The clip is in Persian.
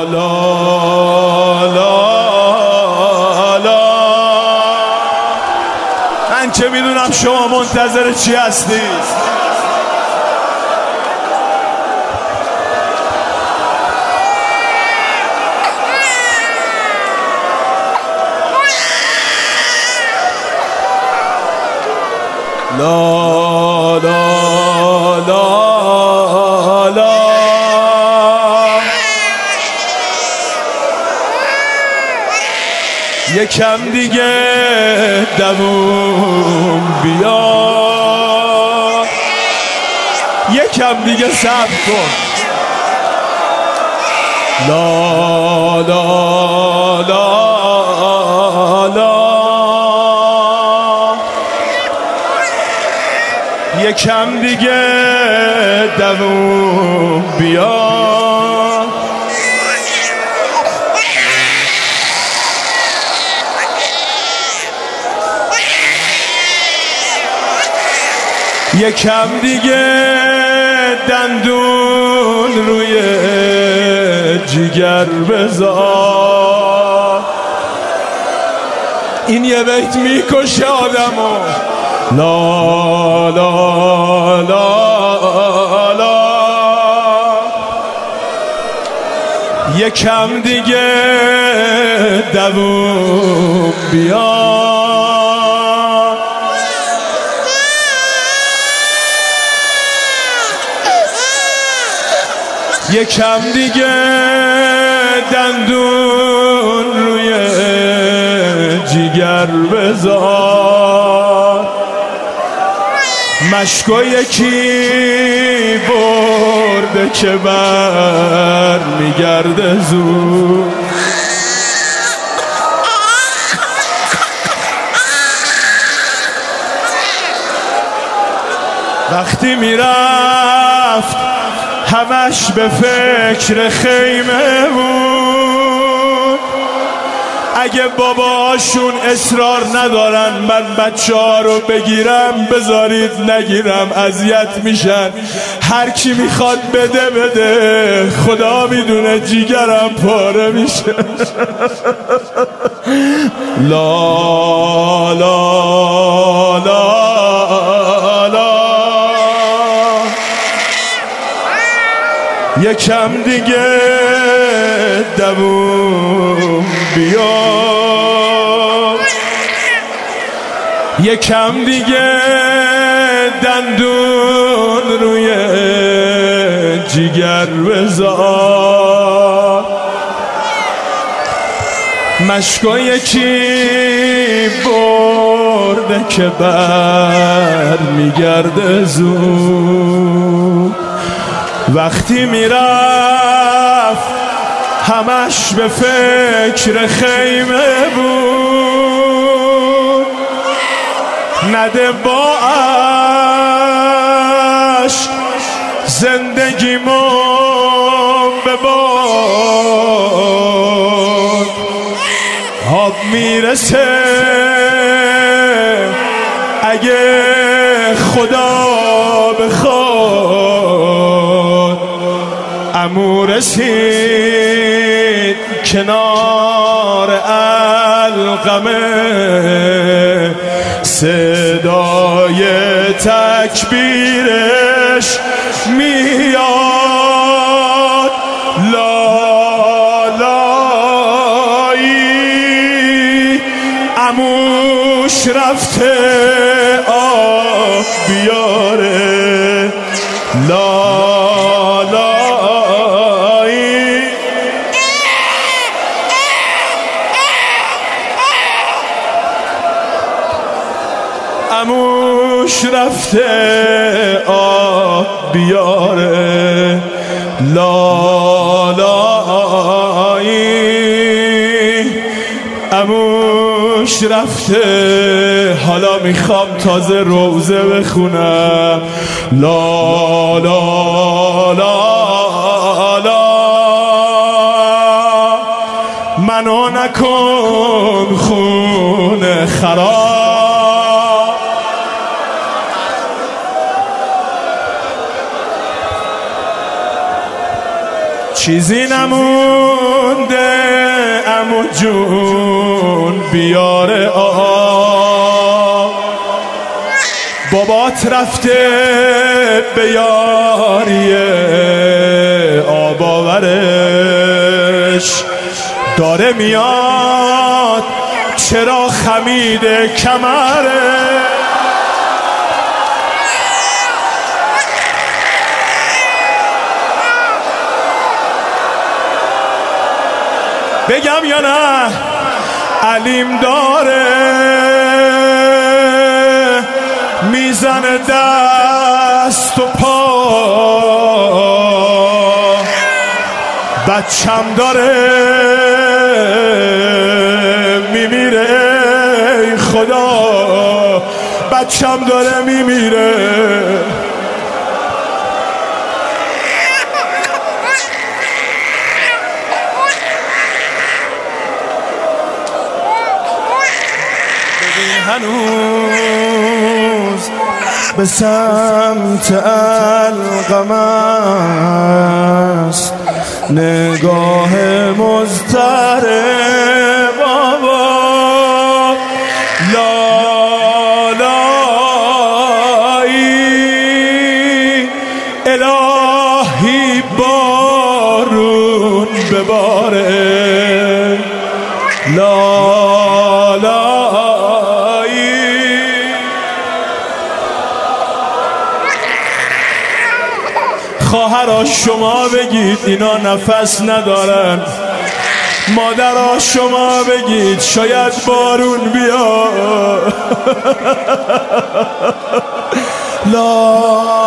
من که میدونم شما منتظر چی هستید. لا لا لا لا یکم دیگه دووم بیا، یکم دیگه صبر کن. لا لا لا لا یکم دیگه دووم بیا، یکم دیگه دندون روی جیگر بذار. این یه بیت میکشه آدمو. لا لا لا لا یکم دیگه دووم بیا، یکم دیگه دندون روی جیگر بذار. مشکو یکی برده که بر میگرده زود. وقتی میرفت همش به فکر خیمه بود. اگه باباشون اصرار ندارن من بچه ها رو بگیرم بذارید نگیرم، اذیت میشن. هر کی میخواد بده بده، خدا میدونه جیگرم پاره میشه. لا لا لا لا یکم دیگه دووم بیا، یکم دیگه دندون روی جیگر بذار. مشکو یکی برده که بر میگرده زود. وقتی میرفت همش به فکر خیمه بود. نده با عشق زندگیمو بباد. آب میرسه اگه خدا بخواد. عمو رسید کنار القمه، صدای تکبیرش میاد. لا لایی عموش رفته آب بیاره. لا عموش رفته آب بیاره. لا لایی عموش رفته. حالا میخوام تازه روزه بخونم. لا لا لا لا منو نکن خون خراب. چیزی نمونده عمو جون بیار آب، بابات رفته به یاری آب آورش، داره میاد چرا خمیده کمره. بگم یا نه علیم داره میزنه دست و پا، بچم داره میمیره ای خدا، بچم داره میمیره. هنوز به سمت القم است نگاه مضطرب بابا، لالایی الهی بارون بباره، خواهرها شما بگید اینا نفس ندارن، مادرها شما بگید شاید بارون بیاد. لا